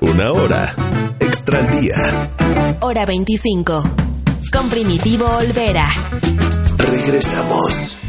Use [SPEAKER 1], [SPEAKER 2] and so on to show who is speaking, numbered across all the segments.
[SPEAKER 1] Una hora extra al día.
[SPEAKER 2] Hora 25. Con Primitivo Olvera.
[SPEAKER 1] Regresamos.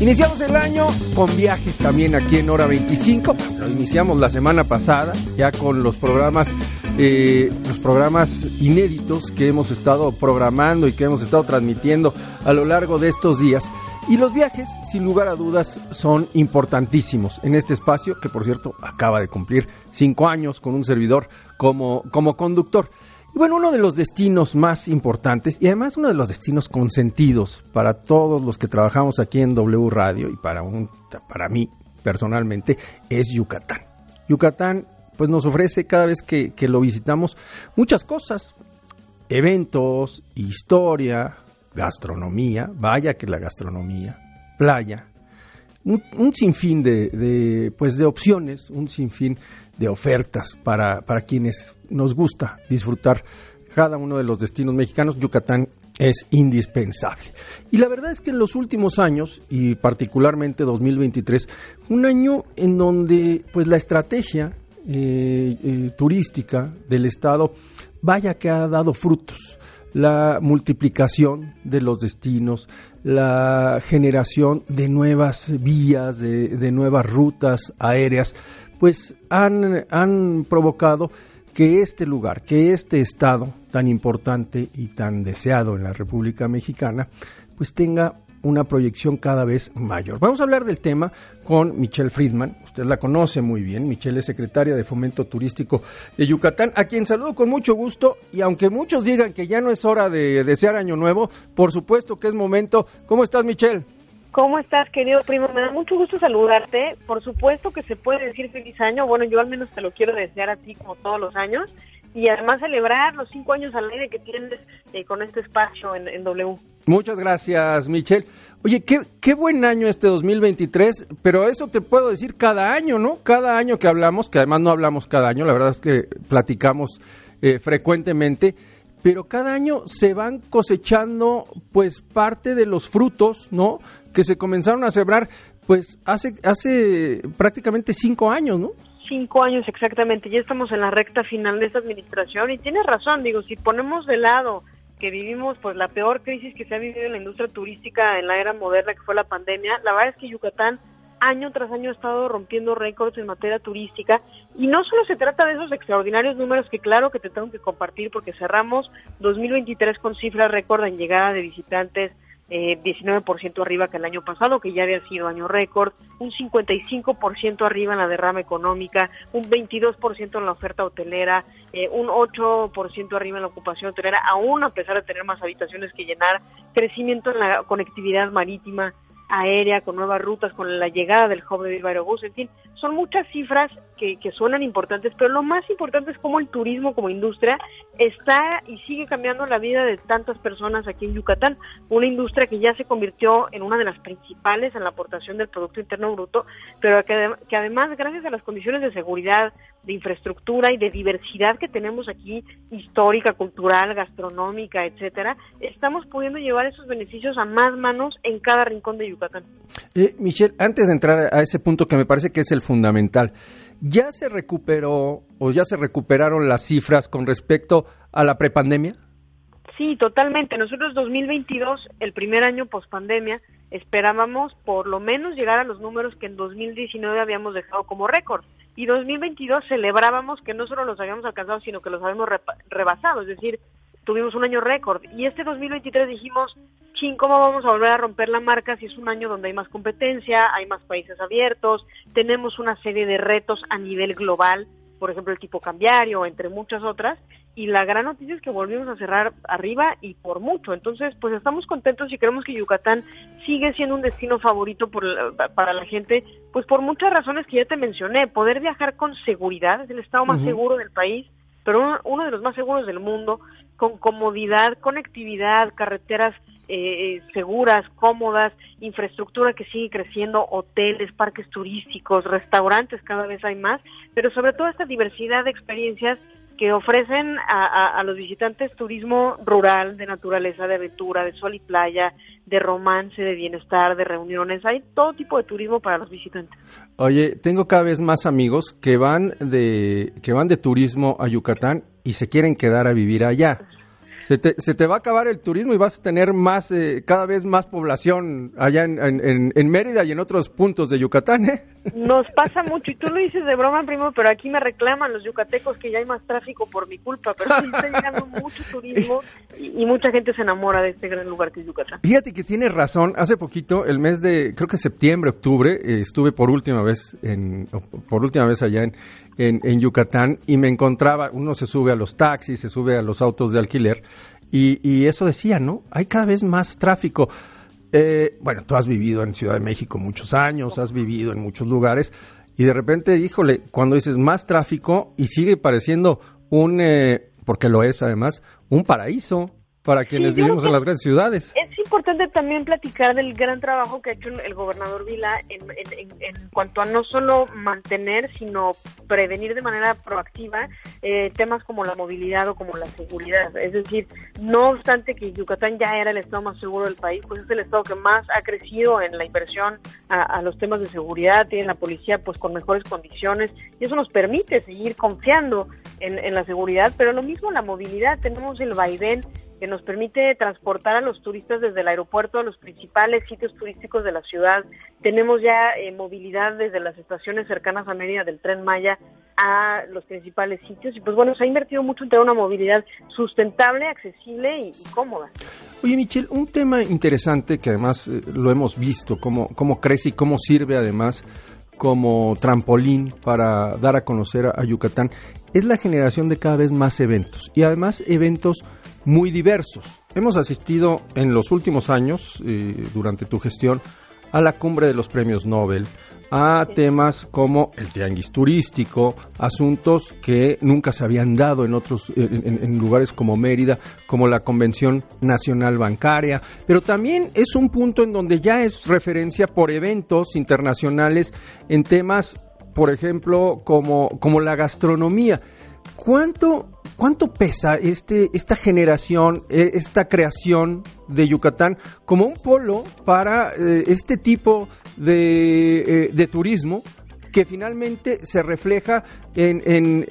[SPEAKER 3] Iniciamos el año con viajes también aquí en Hora 25. Lo iniciamos la semana pasada ya con los programas inéditos que hemos estado programando y que hemos estado transmitiendo a lo largo de estos días. Y los viajes, sin lugar a dudas, son importantísimos en este espacio, que por cierto acaba de cumplir 5 años con un servidor como conductor. Y bueno, uno de los destinos más importantes y además uno de los destinos consentidos para todos los que trabajamos aquí en W Radio y para mí personalmente es Yucatán. Yucatán pues nos ofrece cada vez que lo visitamos muchas cosas, eventos, historia, gastronomía, vaya que la gastronomía, playa, un sinfín de opciones, un sinfín de ofertas para quienes nos gusta disfrutar cada uno de los destinos mexicanos. Yucatán es indispensable. Y la verdad es que en los últimos años, y particularmente 2023, fue un año en donde pues la estrategia turística del Estado, vaya que ha dado frutos. La multiplicación de los destinos, la generación de nuevas vías, de nuevas rutas aéreas, pues han provocado que este lugar, que este estado tan importante y tan deseado en la República Mexicana, pues tenga una proyección cada vez mayor. Vamos a hablar del tema con Michelle Friedman. Usted la conoce muy bien. Michelle es secretaria de Fomento Turístico de Yucatán, a quien saludo con mucho gusto. Y aunque muchos digan que ya no es hora de desear año nuevo, por supuesto que es momento. ¿Cómo estás, Michelle?
[SPEAKER 4] ¿Cómo estás, querido primo? Me da mucho gusto saludarte. Por supuesto que se puede decir feliz año. Bueno, yo al menos te lo quiero desear a ti como todos los años. Y además celebrar los 5 años al aire que tienes con este espacio en W.
[SPEAKER 3] Muchas gracias, Michelle. Oye, qué buen año este 2023, pero eso te puedo decir cada año, ¿no? Cada año que hablamos, que además no hablamos cada año, la verdad es que platicamos frecuentemente, pero cada año se van cosechando pues parte de los frutos, ¿no? Que se comenzaron a sembrar pues hace prácticamente 5 años, ¿no?
[SPEAKER 4] 5 años exactamente, ya estamos en la recta final de esta administración y tienes razón, digo, si ponemos de lado que vivimos pues la peor crisis que se ha vivido en la industria turística en la era moderna, que fue la pandemia, la verdad es que Yucatán año tras año ha estado rompiendo récords en materia turística y no solo se trata de esos extraordinarios números que claro que te tengo que compartir porque cerramos 2023 con cifras récord en llegada de visitantes, 19% arriba que el año pasado, que ya había sido año récord, un 55% arriba en la derrama económica, un 22% en la oferta hotelera, un 8% arriba en la ocupación hotelera, aún a pesar de tener más habitaciones que llenar, crecimiento en la conectividad marítima, aérea, con nuevas rutas, con la llegada del hub de Viva Aerobús, en fin, son muchas cifras que suenan importantes, pero lo más importante es cómo el turismo como industria está y sigue cambiando la vida de tantas personas aquí en Yucatán, una industria que ya se convirtió en una de las principales en la aportación del Producto Interno Bruto, pero que además, gracias a las condiciones de seguridad, de infraestructura y de diversidad que tenemos aquí, histórica, cultural, gastronómica, etcétera, estamos pudiendo llevar esos beneficios a más manos en cada rincón de Yucatán.
[SPEAKER 3] Michelle, antes de entrar a ese punto que me parece que es el fundamental, ¿ya se recuperó o ya se recuperaron las cifras con respecto a la prepandemia?
[SPEAKER 4] Sí, totalmente. Nosotros 2022, el primer año pospandemia, esperábamos por lo menos llegar a los números que en 2019 habíamos dejado como récord. Y 2022 celebrábamos que no solo los habíamos alcanzado, sino que los habíamos rebasado, es decir, tuvimos un año récord. Y este 2023 dijimos, ¿cómo vamos a volver a romper la marca si es un año donde hay más competencia, hay más países abiertos, tenemos una serie de retos a nivel global, por ejemplo el tipo cambiario, entre muchas otras, y la gran noticia es que volvimos a cerrar arriba y por mucho. Entonces, pues estamos contentos y creemos que Yucatán sigue siendo un destino favorito para la gente, pues por muchas razones que ya te mencioné. Poder viajar con seguridad, es el estado más seguro del país, pero uno de los más seguros del mundo, con comodidad, conectividad, carreteras seguras, cómodas, infraestructura que sigue creciendo, hoteles, parques turísticos, restaurantes, cada vez hay más, pero sobre todo esta diversidad de experiencias que ofrecen a los visitantes turismo rural, de naturaleza, de aventura, de sol y playa, de romance, de bienestar, de reuniones. Hay todo tipo de turismo para los visitantes.
[SPEAKER 3] Oye, tengo cada vez más amigos que van de turismo a Yucatán y se quieren quedar a vivir allá. Se te va a acabar el turismo y vas a tener más, cada vez más población allá en Mérida y en otros puntos de Yucatán, ¿eh?
[SPEAKER 4] Nos pasa mucho, y tú lo dices de broma, primo, pero aquí me reclaman los yucatecos que ya hay más tráfico por mi culpa, pero sí está llegando mucho turismo y mucha gente se enamora de este gran lugar que es Yucatán.
[SPEAKER 3] Fíjate que tienes razón, hace poquito, el mes de, creo que septiembre, octubre, estuve por última vez allá en Yucatán y me encontraba, uno se sube a los taxis, se sube a los autos de alquiler y eso decía, ¿no? Hay cada vez más tráfico. Bueno, tú has vivido en Ciudad de México muchos años, has vivido en muchos lugares y de repente, híjole, cuando dices más tráfico y sigue pareciendo porque lo es además, un paraíso para quienes vivimos en las grandes ciudades.
[SPEAKER 4] Es importante también platicar del gran trabajo que ha hecho el gobernador Vila en cuanto a no solo mantener, sino prevenir de manera proactiva temas como la movilidad o como la seguridad. Es decir, no obstante que Yucatán ya era el estado más seguro del país, pues es el estado que más ha crecido en la inversión a los temas de seguridad, tiene la policía pues con mejores condiciones y eso nos permite seguir confiando en la seguridad, pero lo mismo la movilidad, tenemos el vaivén que nos permite transportar a los turistas desde el aeropuerto a los principales sitios turísticos de la ciudad. Tenemos ya movilidad desde las estaciones cercanas a Mérida del Tren Maya a los principales sitios y pues bueno, se ha invertido mucho en tener una movilidad sustentable, accesible y cómoda.
[SPEAKER 3] Oye, Michelle, un tema interesante que además lo hemos visto, cómo crece y cómo sirve además como trampolín para dar a conocer a Yucatán, es la generación de cada vez más eventos y además eventos muy diversos. Hemos asistido en los últimos años, durante tu gestión, a la cumbre de los premios Nobel, a temas como el tianguis turístico, asuntos que nunca se habían dado en lugares como Mérida, como la Convención Nacional Bancaria, pero también es un punto en donde ya es referencia por eventos internacionales en temas, por ejemplo, como la gastronomía. ¿Cuánto pesa esta generación, esta creación de Yucatán como un polo para este tipo de turismo que finalmente se refleja en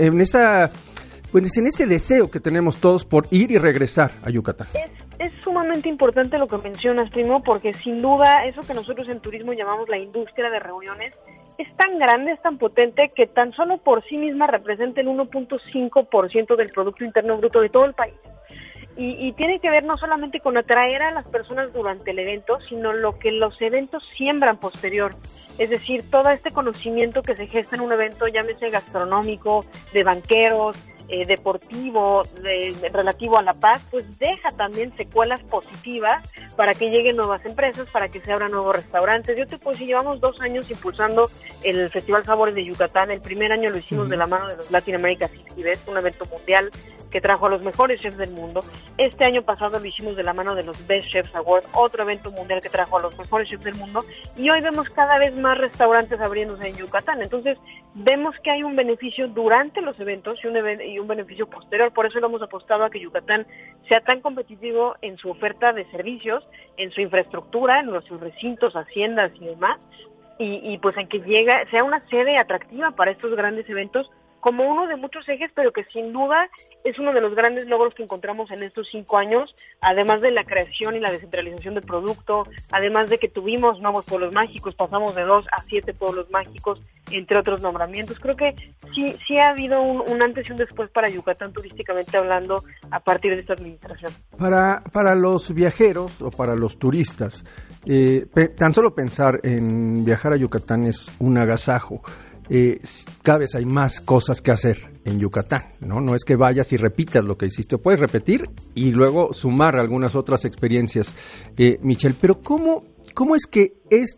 [SPEAKER 3] ese deseo que tenemos todos por ir y regresar a Yucatán?
[SPEAKER 4] Es sumamente importante lo que mencionas, primo, porque sin duda eso que nosotros en turismo llamamos la industria de reuniones es tan grande, es tan potente que tan solo por sí misma representa el 1.5% del Producto Interno Bruto de todo el país. Y tiene que ver no solamente con atraer a las personas durante el evento, sino lo que los eventos siembran posterior. Es decir, todo este conocimiento que se gesta en un evento, llámese gastronómico, de banqueros, deportivo, relativo a la paz, pues deja también secuelas positivas para que lleguen nuevas empresas, para que se abran nuevos restaurantes. Yo te puedo decir, llevamos 2 años impulsando el Festival Sabores de Yucatán. El primer año lo hicimos de la mano de los Latin America 60 Best, un evento mundial que trajo a los mejores chefs del mundo. Este año pasado lo hicimos de la mano de los Best Chefs Awards, otro evento mundial que trajo a los mejores chefs del mundo. Y hoy vemos cada vez más restaurantes abriéndose en Yucatán. Entonces, vemos que hay un beneficio durante los eventos y un beneficio posterior. Por eso lo hemos apostado a que Yucatán sea tan competitivo en su oferta de servicios, en su infraestructura, en sus recintos, haciendas y demás, y pues en que sea una sede atractiva para estos grandes eventos, como uno de muchos ejes, pero que sin duda es uno de los grandes logros que encontramos en estos 5 años, además de la creación y la descentralización del producto, además de que tuvimos nuevos pueblos mágicos, pasamos de 2 a 7 pueblos mágicos, entre otros nombramientos. Creo que sí ha habido un antes y un después para Yucatán turísticamente hablando a partir de esta administración.
[SPEAKER 3] Para los viajeros o para los turistas, tan solo pensar en viajar a Yucatán es un agasajo. Cada vez hay más cosas que hacer en Yucatán, ¿no? No es que vayas y repitas lo que hiciste, puedes repetir y luego sumar algunas otras experiencias, Michelle. Pero ¿cómo es que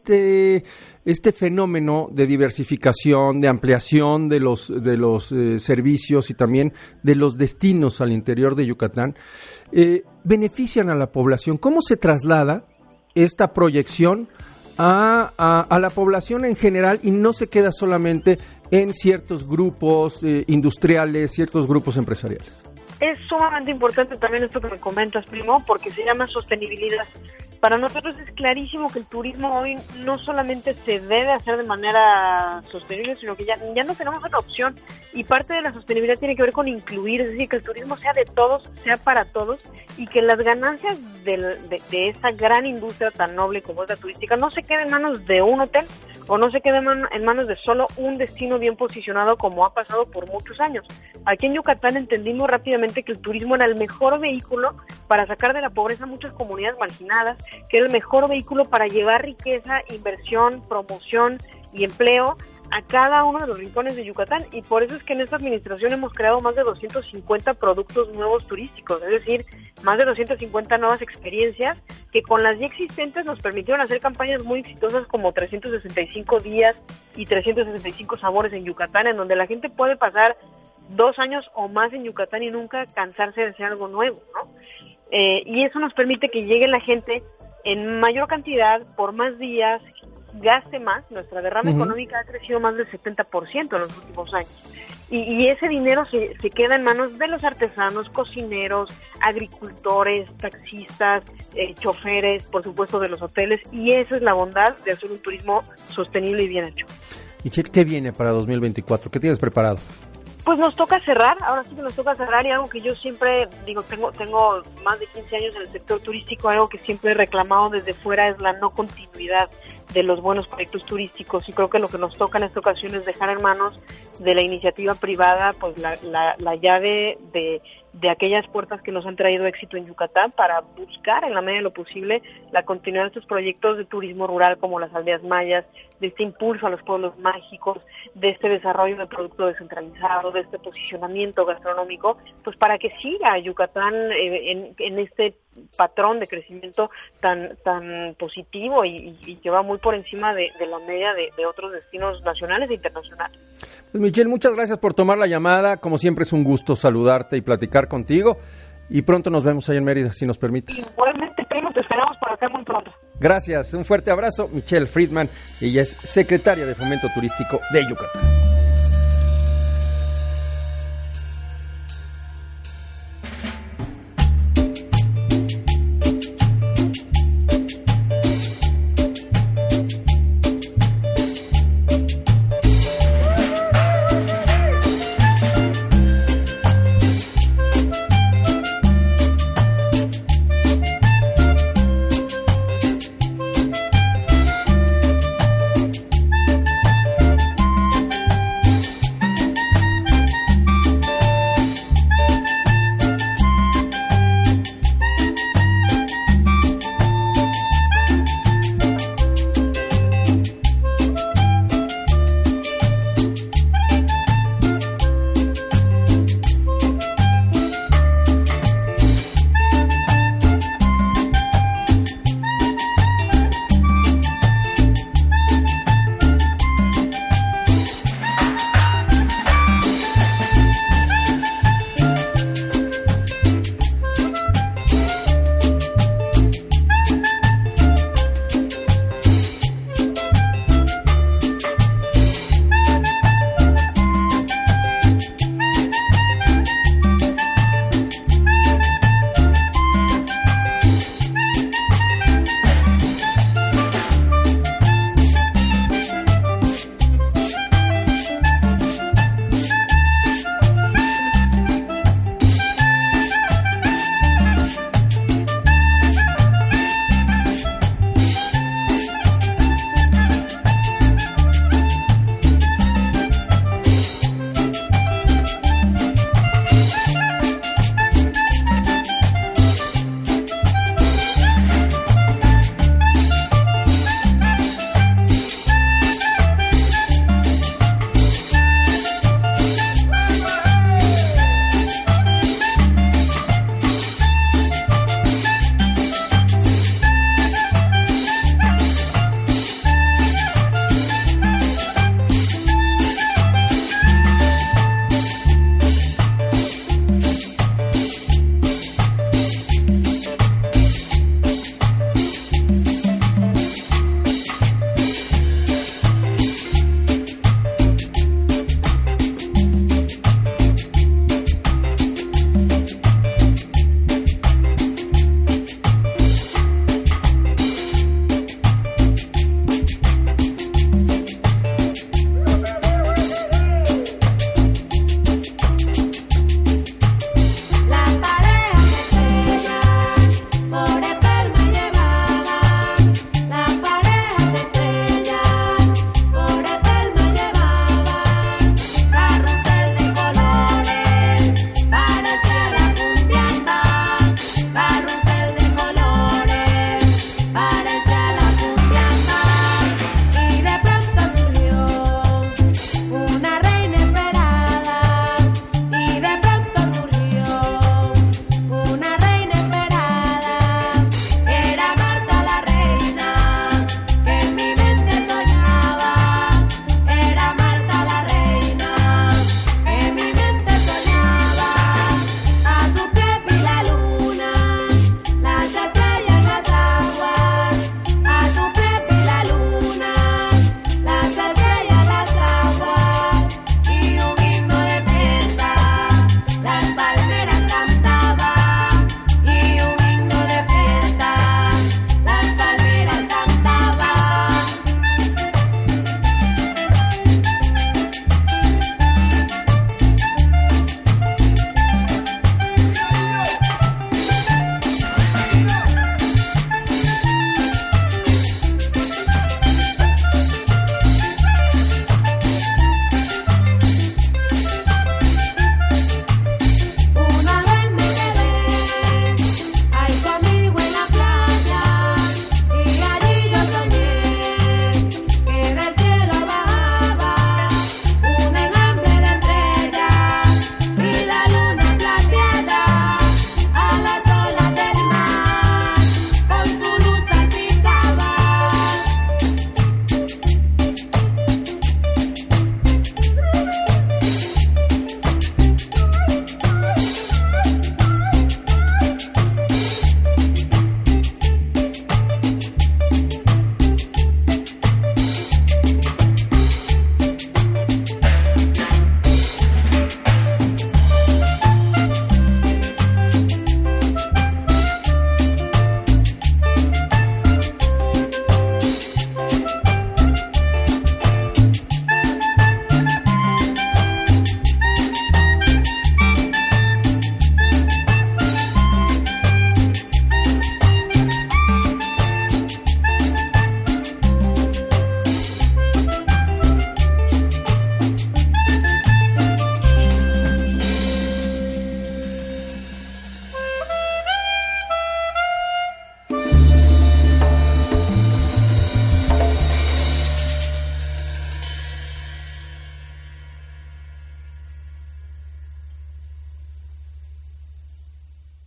[SPEAKER 3] este fenómeno de diversificación, de ampliación de los servicios y también de los destinos al interior de Yucatán benefician a la población? ¿Cómo se traslada esta proyección a la población en general y no se queda solamente en ciertos grupos industriales, ciertos grupos empresariales?
[SPEAKER 4] Es sumamente importante también esto que me comentas, primo, porque se llama sostenibilidad. para nosotros es clarísimo que el turismo hoy no solamente se debe hacer de manera sostenible, sino que ya no tenemos otra opción. Y parte de la sostenibilidad tiene que ver con incluir, es decir, que el turismo sea de todos, sea para todos, y que las ganancias de esta gran industria tan noble como es la turística no se queden en manos de un hotel o no se queden en manos de solo un destino bien posicionado, como ha pasado por muchos años. Aquí en Yucatán entendimos rápidamente que el turismo era el mejor vehículo para sacar de la pobreza a muchas comunidades marginadas, que era el mejor vehículo para llevar riqueza, inversión, promoción y empleo a cada uno de los rincones de Yucatán, y por eso es que en esta administración hemos creado más de 250 productos nuevos turísticos, es decir, más de 250 nuevas experiencias que con las ya existentes nos permitieron hacer campañas muy exitosas como 365 días y 365 sabores en Yucatán, en donde la gente puede pasar 2 años o más en Yucatán y nunca cansarse de hacer algo nuevo, ¿no? Y eso nos permite que llegue la gente en mayor cantidad, por más días, gaste más. Nuestra derrama económica ha crecido más del 70% en los últimos años. Y ese dinero se queda en manos de los artesanos, cocineros, agricultores, taxistas, choferes, por supuesto de los hoteles, y esa es la bondad de hacer un turismo sostenible y bien hecho.
[SPEAKER 3] Michelle, ¿qué viene para 2024? ¿Qué tienes preparado?
[SPEAKER 4] Pues nos toca cerrar, ahora sí que nos toca cerrar, y algo que yo siempre digo, tengo más de 15 años en el sector turístico, algo que siempre he reclamado desde fuera es la no continuidad de los buenos proyectos turísticos, y creo que lo que nos toca en esta ocasión es dejar en manos de la iniciativa privada pues la llave de aquellas puertas que nos han traído éxito en Yucatán, para buscar en la medida de lo posible la continuidad de estos proyectos de turismo rural como las aldeas mayas, de este impulso a los pueblos mágicos, de este desarrollo de producto descentralizado, de este posicionamiento gastronómico, pues para que siga Yucatán en este patrón de crecimiento tan positivo y que va muy por encima de la media de otros destinos nacionales e internacionales.
[SPEAKER 3] Pues Michelle, muchas gracias por tomar la llamada. Como siempre es un gusto saludarte y platicar contigo. Y pronto nos vemos ahí en Mérida, si nos permites.
[SPEAKER 4] Igualmente, primo, te esperamos por acá muy pronto.
[SPEAKER 3] Gracias, un fuerte abrazo. Michelle Friedman, ella es secretaria de Fomento Turístico de Yucatán.